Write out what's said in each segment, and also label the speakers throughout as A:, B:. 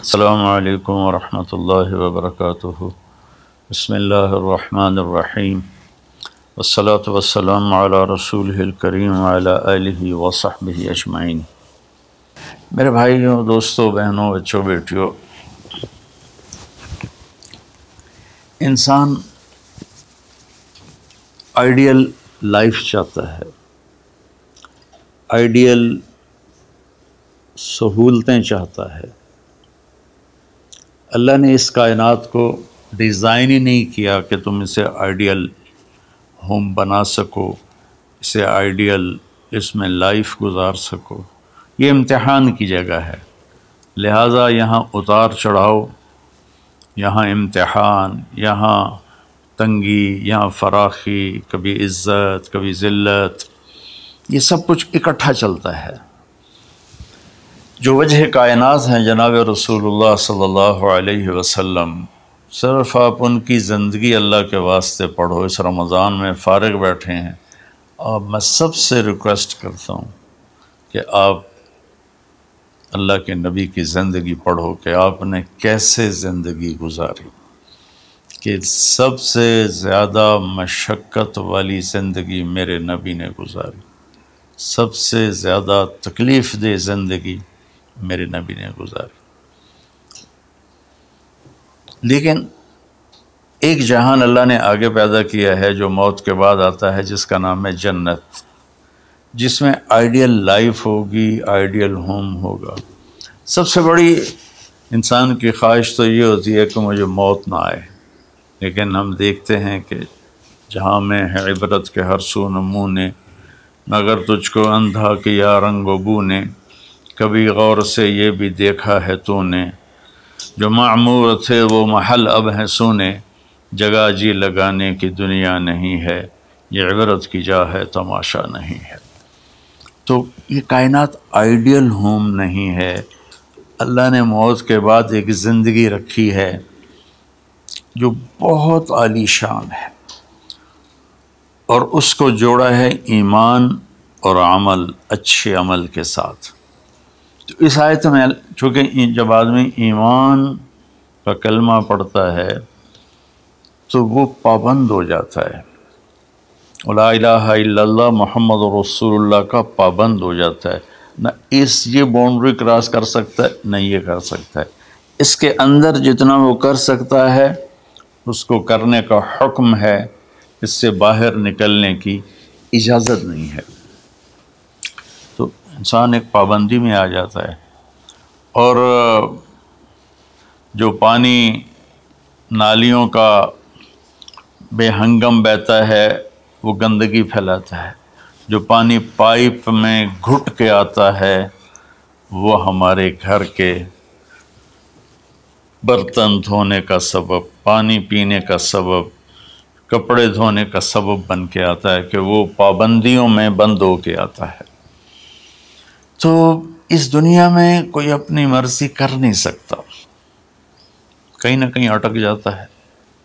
A: السلام علیکم ورحمۃ اللہ وبرکاتہ۔ بسم اللہ الرحمن الرحیم، والصلاة والسلام علی رسولہ الکریم وعلی آلہ وصحبہ اجمعین۔ میرے بھائیوں، دوستوں، بہنوں، بچوں، بیٹیوں، انسان آئیڈیل لائف چاہتا ہے، آئیڈیل سہولتیں چاہتا ہے۔ اللہ نے اس کائنات کو ڈیزائن ہی نہیں کیا کہ تم اسے آئیڈیل ہوم بنا سکو، اسے آئیڈیل اس میں لائف گزار سکو۔ یہ امتحان کی جگہ ہے، لہٰذا یہاں اتار چڑھاؤ، یہاں امتحان، یہاں تنگی، یہاں فراخی، کبھی عزت، کبھی ذلت، یہ سب کچھ اکٹھا چلتا ہے۔ جو وجہ کائنات ہیں جناب رسول اللہ صلی اللہ علیہ وسلم، صرف آپ ان کی زندگی اللہ کے واسطے پڑھو۔ اس رمضان میں فارغ بیٹھے ہیں، اور میں سب سے ریکویسٹ کرتا ہوں کہ آپ اللہ کے نبی کی زندگی پڑھو کہ آپ نے کیسے زندگی گزاری، کہ سب سے زیادہ مشقت والی زندگی میرے نبی نے گزاری، سب سے زیادہ تکلیف دہ زندگی میرے نبی نے گزاری۔ لیکن ایک جہان اللہ نے آگے پیدا کیا ہے جو موت کے بعد آتا ہے، جس کا نام ہے جنت، جس میں آئیڈیل لائف ہوگی، آئیڈیل ہوم ہوگا۔ سب سے بڑی انسان کی خواہش تو یہ ہوتی ہے کہ مجھے موت نہ آئے، لیکن ہم دیکھتے ہیں کہ جہاں میں ہے عبرت کے ہر سو نمونے، مگر تجھ کو اندھا کیا رنگ و بو نے، کبھی غور سے یہ بھی دیکھا ہے تو نے، جو معمور تھے وہ محل اب ہیں سونے، جگہ جی لگانے کی دنیا نہیں ہے، یہ عبرت کی جا ہے تماشا نہیں ہے۔ تو یہ کائنات آئیڈیل ہوم نہیں ہے۔ اللہ نے موت کے بعد ایک زندگی رکھی ہے جو بہت عالی شان ہے، اور اس کو جوڑا ہے ایمان اور عمل، اچھے عمل کے ساتھ۔ تو اس آیت میں چونکہ جب آدمی ایمان کا کلمہ پڑھتا ہے تو وہ پابند ہو جاتا ہے، لا الہ الا اللہ محمد رسول اللہ کا پابند ہو جاتا ہے، نہ یہ باؤنڈری کراس کر سکتا ہے، نہ یہ کر سکتا ہے۔ اس کے اندر جتنا وہ کر سکتا ہے اس کو کرنے کا حکم ہے، اس سے باہر نکلنے کی اجازت نہیں ہے۔ تو انسان ایک پابندی میں آ جاتا ہے، اور جو پانی نالیوں کا بے ہنگم بہتا ہے وہ گندگی پھیلاتا ہے، جو پانی پائپ میں گھٹ کے آتا ہے وہ ہمارے گھر کے برتن دھونے کا سبب، پانی پینے کا سبب، کپڑے دھونے کا سبب بن کے آتا ہے، کہ وہ پابندیوں میں بند ہو کے آتا ہے۔ تو اس دنیا میں کوئی اپنی مرضی کر نہیں سکتا، کہیں نہ کہیں اٹک جاتا ہے۔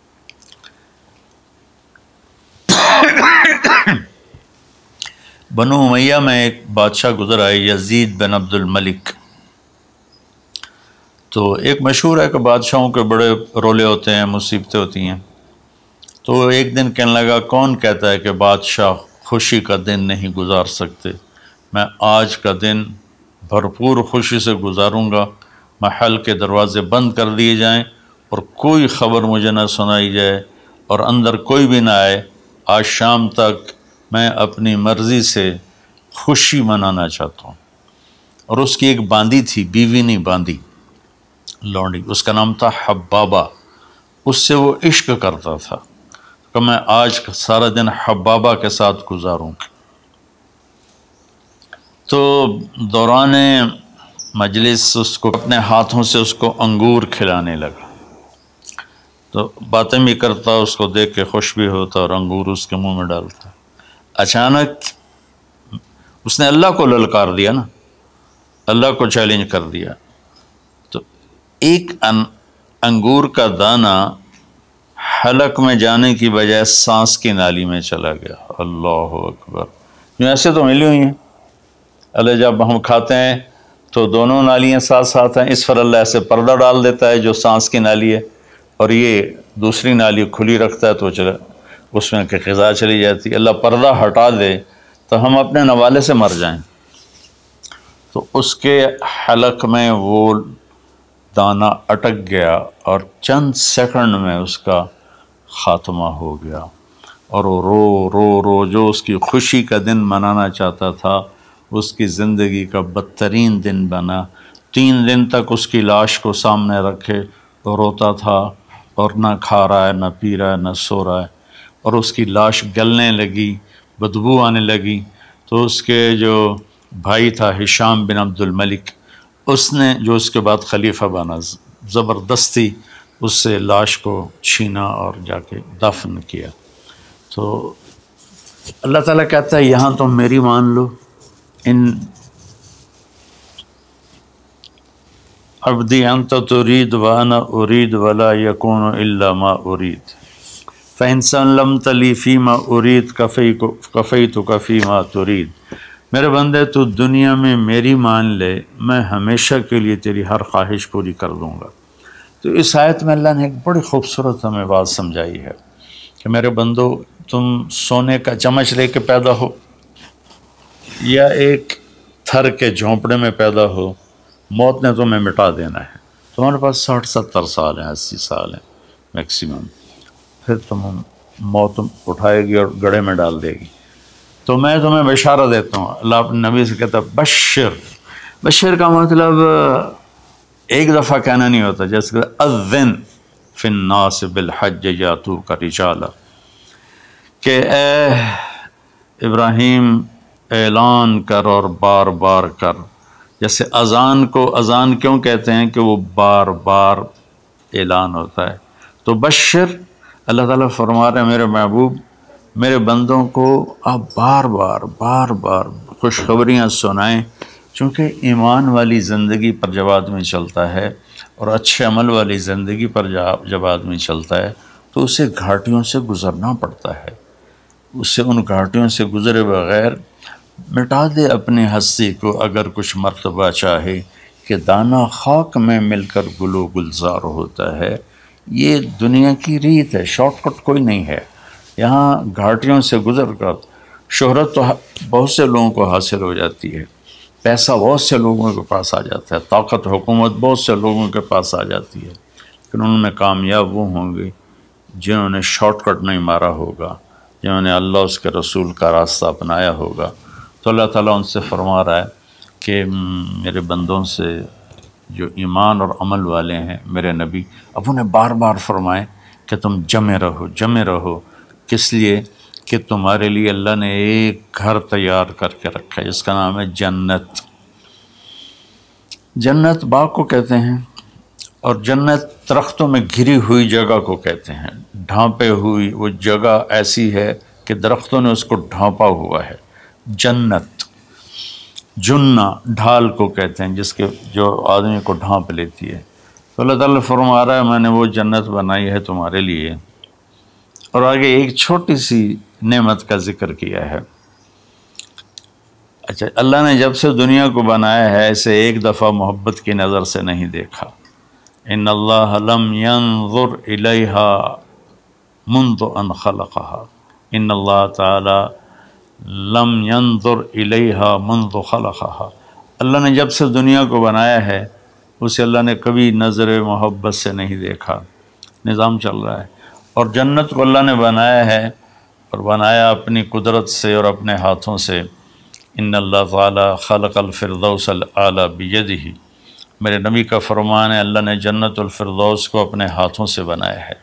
A: بنو امیہ میں ایک بادشاہ گزر آئے، یزید بن عبد الملک۔ تو ایک مشہور ہے کہ بادشاہوں کے بڑے رولے ہوتے ہیں، مصیبتیں ہوتی ہیں۔ تو ایک دن کہنے لگا، کون کہتا ہے کہ بادشاہ خوشی کا دن نہیں گزار سکتے؟ میں آج کا دن بھرپور خوشی سے گزاروں گا، محل کے دروازے بند کر دیے جائیں اور کوئی خبر مجھے نہ سنائی جائے اور اندر کوئی بھی نہ آئے۔ آج شام تک میں اپنی مرضی سے خوشی منانا چاہتا ہوں۔ اور اس کی ایک باندی تھی، بیوی نہیں باندی، لونڈی، اس کا نام تھا حبابہ۔ اس سے وہ عشق کرتا تھا کہ میں آج سارا دن حبابہ کے ساتھ گزاروں گا۔ تو دوران مجلس اس کو اپنے ہاتھوں سے اس کو انگور کھلانے لگا، تو باتیں بھی کرتا، اس کو دیکھ کے خوش بھی ہوتا اور انگور اس کے منہ میں ڈالتا۔ اچانک اس نے اللہ کو للکار دیا نا، اللہ کو چیلنج کر دیا، تو ایک انگور کا دانہ حلق میں جانے کی بجائے سانس کی نالی میں چلا گیا۔ اللہ اکبر! جو ایسے تو ملی ہوئی ہیں، اللہ جب ہم کھاتے ہیں تو دونوں نالیاں ساتھ ساتھ ہیں، اس پر اللہ ایسے پردہ ڈال دیتا ہے جو سانس کی نالی ہے، اور یہ دوسری نالی کھلی رکھتا ہے تو چلا اس میں کہ غذا چلی جاتی ہے۔ اللہ پردہ ہٹا دے تو ہم اپنے نوالے سے مر جائیں، تو اس کے حلق میں وہ دانہ اٹک گیا اور چند سیکنڈ میں اس کا خاتمہ ہو گیا، اور وہ رو رو رو جو اس کی خوشی کا دن منانا چاہتا تھا اس کی زندگی کا بدترین دن بنا۔ 3 دن تک اس کی لاش کو سامنے رکھے تو روتا تھا، اور نہ کھا رہا ہے، نہ پی رہا ہے، نہ سو رہا ہے، اور اس کی لاش گلنے لگی، بدبو آنے لگی۔ تو اس کے جو بھائی تھا ہشام بن عبد الملک، اس نے جو اس کے بعد خلیفہ بنا، زبردستی اس سے لاش کو چھینا اور جا کے دفن کیا۔ تو اللہ تعالیٰ کہتا ہے یہاں تم میری مان لو، ان عبدی انت ترید وانا ارید ولا یکون الا ما ارید فإن سلمت لی فیما ارید کفیتک فیما ترید۔ میرے بندے تو دنیا میں میری مان لے، میں ہمیشہ کے لیے تیری ہر خواہش پوری کر دوں گا۔ تو اس آیت میں اللہ نے ایک بڑی خوبصورت ہمیں بات سمجھائی ہے کہ میرے بندو، تم سونے کا چمچ لے کے پیدا ہو یا ایک تھر کے جھونپڑے میں پیدا ہو، موت نے تمہیں مٹا دینا ہے۔ تمہارے پاس 60-70 سال ہیں، 80 سال ہیں میکسیمم، پھر موت اٹھائے گی اور گڑھے میں ڈال دے گی۔ تو میں تمہیں بشارت دیتا ہوں، اللہ اپنے نبی سے کہتا ہے بشر کا مطلب ایک دفعہ کہنا نہیں ہوتا، جیسے کہ اذن فی الناس بالحج یاتوک رجالا، کہ اے ابراہیم اعلان کر اور بار بار کر۔ جیسے اذان کو اذان کیوں کہتے ہیں کہ وہ بار بار اعلان ہوتا ہے، تو بشر اللہ تعالیٰ فرما رہے ہیں میرے محبوب، میرے بندوں کو آپ بار بار خوشخبریاں سنائیں، چونکہ ایمان والی زندگی پر جب آدمی چلتا ہے اور اچھے عمل والی زندگی پر جب آدمی چلتا ہے تو اسے گھاٹیوں سے گزرنا پڑتا ہے، اسے ان گھاٹیوں سے گزرے بغیر مٹا دے اپنی ہستی کو اگر کچھ مرتبہ چاہے کہ دانہ خاک میں مل کر گل و گلزار ہوتا ہے۔ یہ دنیا کی ریت ہے، شارٹ کٹ کوئی نہیں ہے۔ یہاں گھاٹیوں سے گزر کر شہرت تو بہت سے لوگوں کو حاصل ہو جاتی ہے، پیسہ بہت سے لوگوں کے پاس آ جاتا ہے، طاقت حکومت بہت سے لوگوں کے پاس آ جاتی ہے، لیکن ان میں کامیاب وہ ہوں گے جنہوں نے شارٹ کٹ نہیں مارا ہوگا، جنہوں نے اللہ اس کے رسول کا راستہ اپنایا ہوگا۔ تو اللہ تعالیٰ ان سے فرما رہا ہے کہ میرے بندوں سے جو ایمان اور عمل والے ہیں، میرے نبی اب انہیں بار بار فرمائیں کہ تم جمے رہو، کس لیے کہ تمہارے لیے اللہ نے ایک گھر تیار کر کے رکھا ہے جس کا نام ہے جنت۔ جنت باغ کو کہتے ہیں، اور جنت درختوں میں گھری ہوئی جگہ کو کہتے ہیں، ڈھانپے ہوئی وہ جگہ ایسی ہے کہ درختوں نے اس کو ڈھانپا ہوا ہے۔ جنت جنہ ڈھال کو کہتے ہیں جس کے جو آدمی کو ڈھانپ لیتی ہے۔ تو اللہ تعالیٰ فرما رہا ہے میں نے وہ جنت بنائی ہے تمہارے لیے، اور آگے ایک چھوٹی سی نعمت کا ذکر کیا ہے۔ اچھا، اللہ نے جب سے دنیا کو بنایا ہے اسے ایک دفعہ محبت کی نظر سے نہیں دیکھا۔ ان اللہ لم ينظر الیہا منذ ان خلقہا، ان اللہ تعالی لم ينظر الیہا منذ خلقہا، اللہ نے جب سے دنیا کو بنایا ہے اسے اللہ نے کبھی نظر محبت سے نہیں دیکھا۔ نظام چل رہا ہے، اور جنت کو اللہ نے بنایا ہے، اور بنایا اپنی قدرت سے اور اپنے ہاتھوں سے۔ ان اللہ تعالی خلق الفردوس الاعلی بیدہ، میرے نبی کا فرمان ہے اللہ نے جنت الفردوس کو اپنے ہاتھوں سے بنایا ہے۔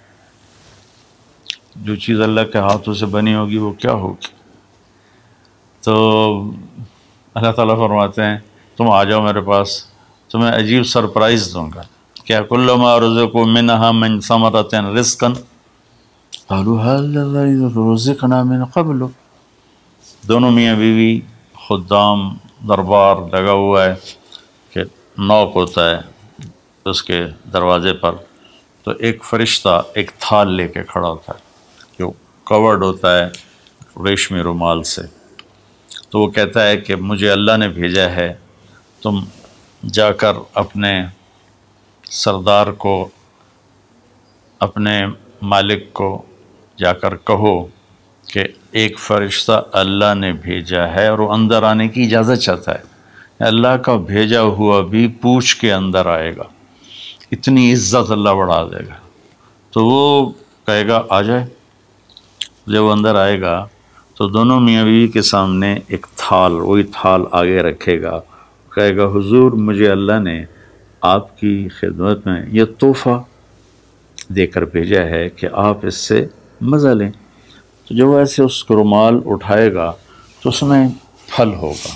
A: جو چیز اللہ کے ہاتھوں سے بنی ہوگی وہ کیا ہوگی؟ تو اللہ تعالیٰ فرماتے ہیں تم آ جاؤ میرے پاس، تمہیں عجیب سرپرائز دوں گا۔ کیا کل ما رزقوا منہا من ثمرۃ رزقا قالوا هذا الذی رزقنا من قبل، دونوں میاں بیوی خدام دربار لگا ہوا ہے کہ نوک ہوتا ہے اس کے دروازے پر، تو ایک فرشتہ ایک تھال لے کے کھڑا ہوتا ہے جو کورڈ ہوتا ہے ریشمی رومال سے، تو وہ کہتا ہے کہ مجھے اللہ نے بھیجا ہے تم جا کر اپنے سردار کو، اپنے مالک کو جا کر کہو کہ ایک فرشتہ اللہ نے بھیجا ہے اور وہ اندر آنے کی اجازت چاہتا ہے، اللہ کا بھیجا ہوا بھی پوچھ کے اندر آئے گا، اتنی عزت اللہ بڑھا دے گا۔ تو وہ کہے گا آ جائے۔ جب وہ اندر آئے گا تو دونوں میاں بیوی کے سامنے ایک تھال، وہی تھال آگے رکھے گا، کہے گا حضور مجھے اللہ نے آپ کی خدمت میں یہ تحفہ دے کر بھیجا ہے کہ آپ اس سے مزہ لیں۔ تو جب وہ ایسے اس کو رومال اٹھائے گا تو اس میں پھل ہوگا،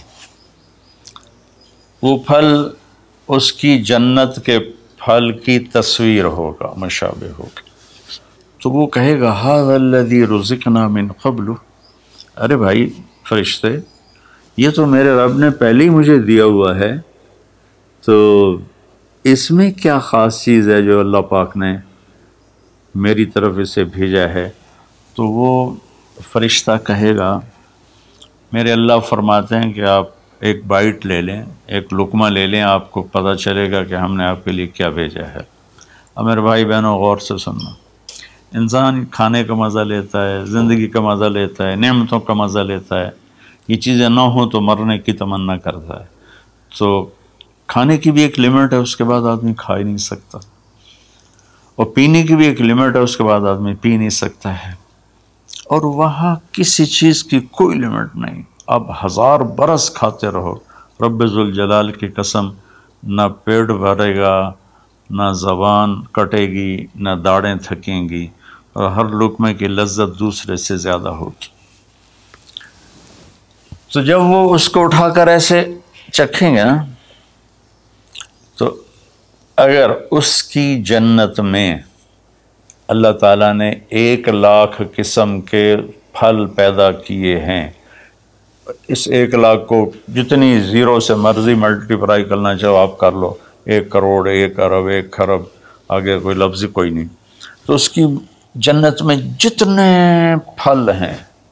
A: وہ پھل اس کی جنت کے پھل کی تصویر ہوگا، مشابہ ہوگا۔ تو وہ کہے گا ھذا الذی رزقنا من قبل، ارے بھائی فرشتے یہ تو میرے رب نے پہلے ہی مجھے دیا ہوا ہے، تو اس میں کیا خاص چیز ہے جو اللہ پاک نے میری طرف اسے بھیجا ہے؟ تو وہ فرشتہ کہے گا میرے اللہ فرماتے ہیں کہ آپ ایک بائٹ لے لیں، ایک لقمہ لے لیں، آپ کو پتہ چلے گا کہ ہم نے آپ کے لیے کیا بھیجا ہے۔ اب میرے بھائی بہنوں غور سے سننا، انسان کھانے کا مزہ لیتا ہے، زندگی کا مزہ لیتا ہے، نعمتوں کا مزہ لیتا ہے، یہ چیزیں نہ ہوں تو مرنے کی تمنا کرتا ہے۔ تو کھانے کی بھی ایک لمٹ ہے، اس کے بعد آدمی کھا ہی نہیں سکتا، اور پینے کی بھی ایک لمٹ ہے، اس کے بعد آدمی پی نہیں سکتا ہے، اور وہاں کسی چیز کی کوئی لمٹ نہیں، اب 1000 برس کھاتے رہو، رب ذوالجلال کی قسم نہ پیٹ بھرے گا، نہ زبان کٹے گی، نہ داڑیں تھکیں گی، اور ہر لقمے کی لذت دوسرے سے زیادہ ہوگی۔ تو جب وہ اس کو اٹھا کر ایسے چکھیں گے نا، تو اگر اس کی جنت میں اللہ تعالیٰ نے 1,00,000 قسم کے پھل پیدا کیے ہیں، اس 1,00,000 کو جتنی زیرو سے مرضی ملٹیپلائی کرنا چاہو آپ کر لو، 1 کروڑ، 1 ارب، 1 خرب، آگے کوئی لفظ کوئی نہیں۔ تو اس کی جنت میں جتنے پھل ہیں،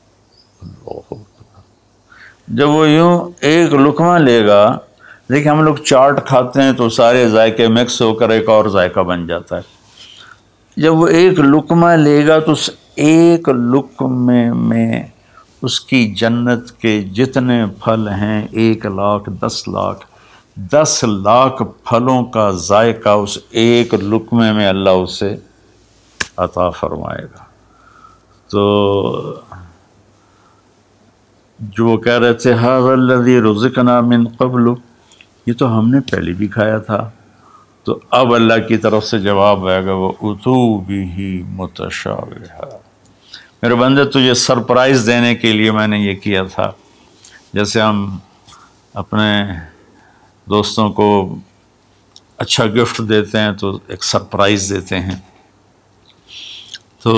A: جب وہ یوں ایک لقمہ لے گا، دیکھیں ہم لوگ چاٹ کھاتے ہیں تو سارے ذائقے مکس ہو کر ایک اور ذائقہ بن جاتا ہے، جب وہ ایک لقمہ لے گا تو اس ایک لقمے میں اس کی جنت کے جتنے پھل ہیں 1,00,000، 10,00,000، 10,00,000 پھلوں کا ذائقہ اس ایک لقمے میں اللہ اسے عطا فرمائے گا۔ تو جو وہ کہہ رہے تھے ھذا الذی رزقنا من قبل، یہ تو ہم نے پہلے بھی کھایا تھا، تو اب اللہ کی طرف سے جواب آئے گا وہ اتو بہ متشابہا، میرے بندے تجھے سرپرائز دینے کے لیے میں نے یہ کیا تھا، جیسے ہم اپنے دوستوں کو اچھا گفٹ دیتے ہیں تو ایک سرپرائز دیتے ہیں، تو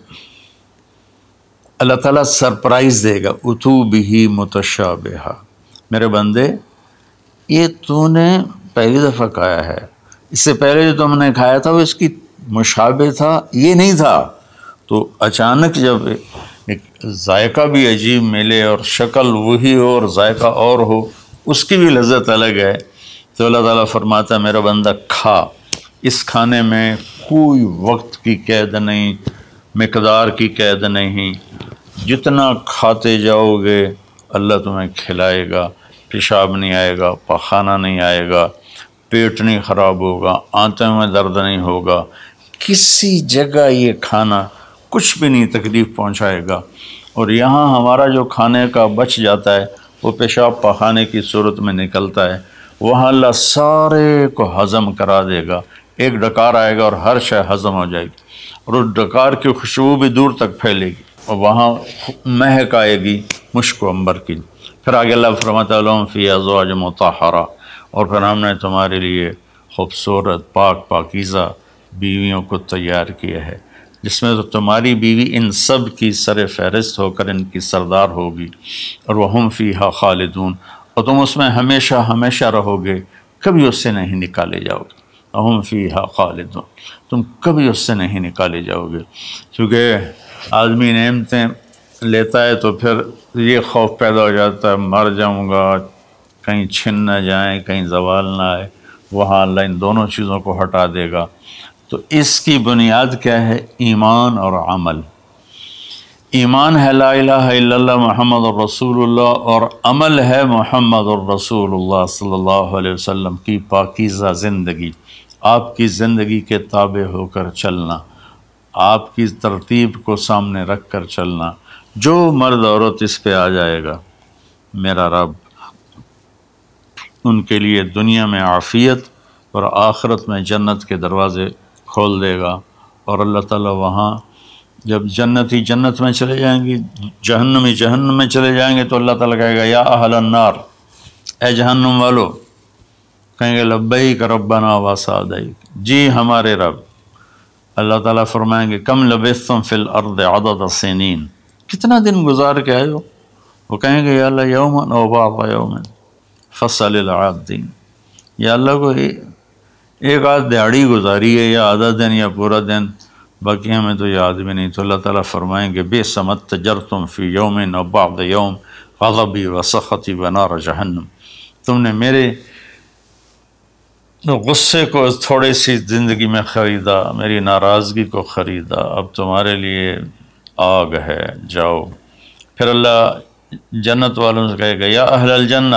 A: اللہ تعالیٰ سرپرائز دے گا اتو بہ متشابہا، میرے بندے یہ تو نے پہلی دفعہ کھایا ہے، اس سے پہلے جو تم نے کھایا تھا وہ اس کی مشابہ تھا، یہ نہیں تھا۔ تو اچانک جب ایک ذائقہ بھی عجیب ملے اور شکل وہی ہو اور ذائقہ اور ہو، اس کی بھی لذت الگ ہے، تو اللہ تعالیٰ فرماتا ہے میرا بندہ کھا، اس کھانے میں کوئی وقت کی قید نہیں، مقدار کی قید نہیں، جتنا کھاتے جاؤ گے اللہ تمہیں کھلائے گا، پیشاب نہیں آئے گا، پخانہ نہیں آئے گا، پیٹ نہیں خراب ہوگا، آنتوں میں درد نہیں ہوگا، کسی جگہ یہ کھانا کچھ بھی نہیں تکلیف پہنچائے گا، اور یہاں ہمارا جو کھانے کا بچ جاتا ہے وہ پیشاب پخانے کی صورت میں نکلتا ہے، وہاں اللہ سارے کو ہضم کرا دے گا، ایک ڈکار آئے گا اور ہر شے ہضم ہو جائے گی، اور اس ڈکار کی خوشبو بھی دور تک پھیلے گی، اور وہاں مہک آئے گی مشک و عنبر کی۔ پھر آگے اللہ فرماتا ہے لہم فیہا ازواج مطہرہ، اور پھر ہم نے تمہارے لیے خوبصورت پاک پاکیزہ بیویوں کو تیار کیا ہے، جس میں تو تمہاری بیوی ان سب کی سر فہرست ہو کر ان کی سردار ہوگی، اور وہم فیہا خالدون، اور تم اس میں ہمیشہ ہمیشہ رہو گے، کبھی اس سے نہیں نکالے جاؤ گے، وہم فیہا خالدون، تم کبھی اس سے نہیں نکالے جاؤ گے، کیونکہ آدمی نعمتیں لیتا ہے تو پھر یہ خوف پیدا ہو جاتا ہے مر جاؤں گا، کہیں چھن نہ جائیں، کہیں زوال نہ آئے، وہاں اللہ ان دونوں چیزوں کو ہٹا دے گا۔ تو اس کی بنیاد کیا ہے؟ ایمان اور عمل۔ ایمان ہے لا الہ الا اللہ محمد الرسول اللہ، اور عمل ہے محمد الرسول اللہ صلی اللہ علیہ وسلم کی پاکیزہ زندگی، آپ کی زندگی کے تابع ہو کر چلنا، آپ کی ترتیب کو سامنے رکھ کر چلنا۔ جو مرد عورت اس پہ آ جائے گا، میرا رب ان کے لیے دنیا میں عافیت اور آخرت میں جنت کے دروازے کھول دے گا۔ اور اللہ تعالیٰ وہاں جب جنتی جنت میں چلے جائیں گے، جہنمی جہنم میں چلے جائیں گے، تو اللہ تعالیٰ کہے گا یا اہل النار، اے جہنم والو، کہیں گے لبیک ربنا و سعدیک، جی ہمارے رب۔ اللہ تعالیٰ فرمائیں گے کم لبثتم فی الارض عدد سنین، کتنا دن گزار کے آئے ہو؟ وہ کہیں گے یا اللہ یوما او بعض یوم فصل العادین، یا اللہ کو ایک آدھ دیہڑی گزاری ہے، یا آدھا دن یا پورا دن، باقی ہمیں تو یاد بھی نہیں۔ تو اللہ تعالیٰ فرمائیں گے بئس ما اتجرتم فی یوم او بعض یوم غضبی و سخطی و نار جہنم، تم نے میرے غصے کو تھوڑی سی زندگی میں خریدا، میری ناراضگی کو خریدا، اب تمہارے لیے آگ ہے، جاؤ۔ پھر اللہ جنت والوں سے کہے گا یا اہل الجنہ،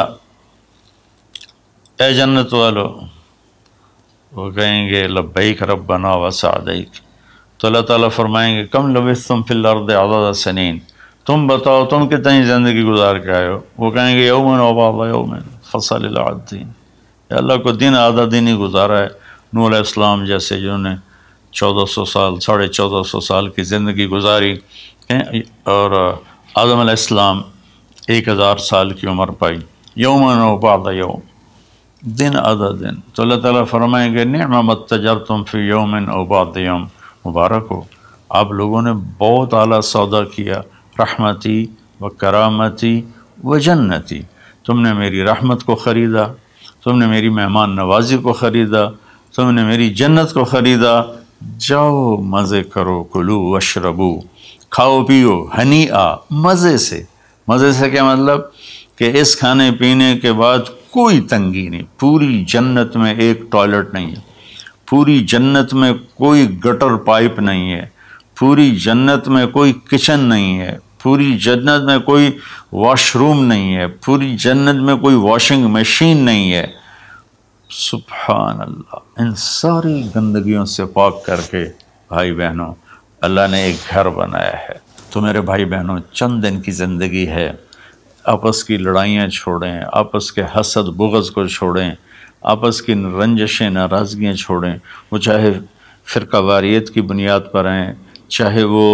A: اے جنت والو، وہ کہیں گے لبیک ربنا و سعدیک۔ تو اللہ تعالیٰ فرمائیں گے کم لبثتم فی الارض عدد سنین، تم بتاؤ تم کتنی زندگی گزار کے آئے ہو؟ وہ کہیں گے یومن و بعض یومن فصل العادین، یا اللہ کو دن آدھا دن ہی گزارا ہے۔ نوح علیہ السلام جیسے جنہوں نے 1400 سال 1450 سال کی زندگی گزاری، اور آدم علیہ السلام 1000 سال کی عمر پائی، یومن و بعض یوم، دن آدھا دن۔ تو اللہ تعالیٰ فرمائیں گے نعم ما اتجرتم فی یوم او بعض یوم، مبارک ہو، آپ لوگوں نے بہت اعلیٰ سودا کیا، رحمتی و کرامتی و جنتی، تم نے میری رحمت کو خریدا، تم نے میری مہمان نوازی کو خریدا، تم نے میری جنت کو خریدا، جاؤ مزے کرو، کلو واشربو، کھاؤ پیو، ہنیئا، مزے سے۔ مزے سے کیا مطلب؟ کہ اس کھانے پینے کے بعد کوئی تنگی نہیں، پوری جنت میں ایک ٹوائلٹ نہیں ہے، پوری جنت میں کوئی گٹر پائپ نہیں ہے، پوری جنت میں کوئی کچن نہیں ہے، پوری جنت میں کوئی واش روم نہیں ہے، پوری جنت میں کوئی واشنگ مشین نہیں ہے۔ سبحان اللہ، ان ساری گندگیوں سے پاک کر کے بھائی بہنوں اللہ نے ایک گھر بنایا ہے۔ تو میرے بھائی بہنوں چند دن کی زندگی ہے، آپس کی لڑائیاں چھوڑیں، آپس کے حسد بغض کو چھوڑیں، آپس کی رنجشیں ناراضگیاں چھوڑیں، وہ چاہے فرقہ واریت کی بنیاد پر ہیں، چاہے وہ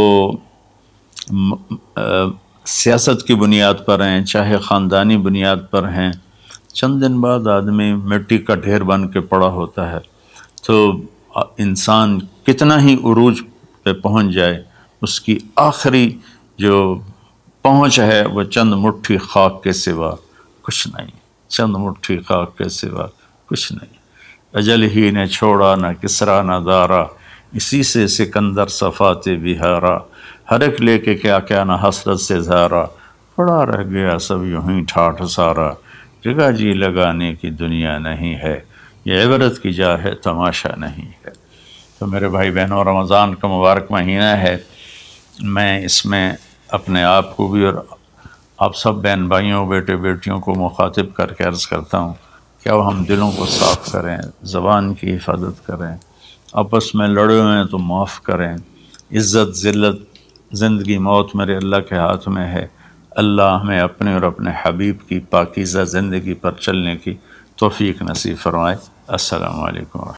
A: سیاست کی بنیاد پر ہیں، چاہے خاندانی بنیاد پر ہیں۔ چند دن بعد آدمی مٹی کا ڈھیر بن کے پڑا ہوتا ہے، تو انسان کتنا ہی عروج پہ پہنچ جائے، اس کی آخری جو پہنچ ہے وہ چند مٹھی خاک کے سوا کچھ نہیں، چند مٹھی خاک کے سوا کچھ نہیں۔ اجل ہی نے چھوڑا نہ کسرا نہ دارا، اسی سے سکندر صفات بہارا، ہر ایک لے کے کیا کیا نہ حسرت سے زارا، پڑا رہ گیا سب یوں ہی ٹھاٹھ سارا، جگہ جی لگانے کی دنیا نہیں ہے، یہ عبرت کی جا ہے تماشا نہیں ہے۔ تو میرے بھائی بہنوں رمضان کا مبارک مہینہ ہے، میں اس میں اپنے آپ کو بھی اور آپ سب بہن بھائیوں بیٹے بیٹیوں کو مخاطب کر کے عرض کرتا ہوں کہ اب ہم دلوں کو صاف کریں، زبان کی حفاظت کریں، آپس میں لڑے ہوئے ہیں تو معاف کریں، عزت ذلت زندگی موت میرے اللہ کے ہاتھ میں ہے۔ اللہ ہمیں اپنے اور اپنے حبیب کی پاکیزہ زندگی پر چلنے کی توفیق نصیب فرمائے۔ السلام علیکم۔